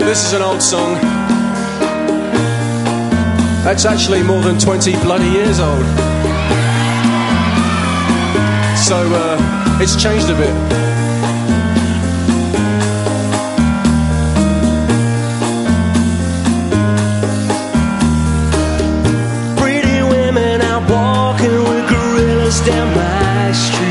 This is an old song. That's actually more than 20 bloody years old. So it's changed a bit. Pretty women out walking with gorillas down my street.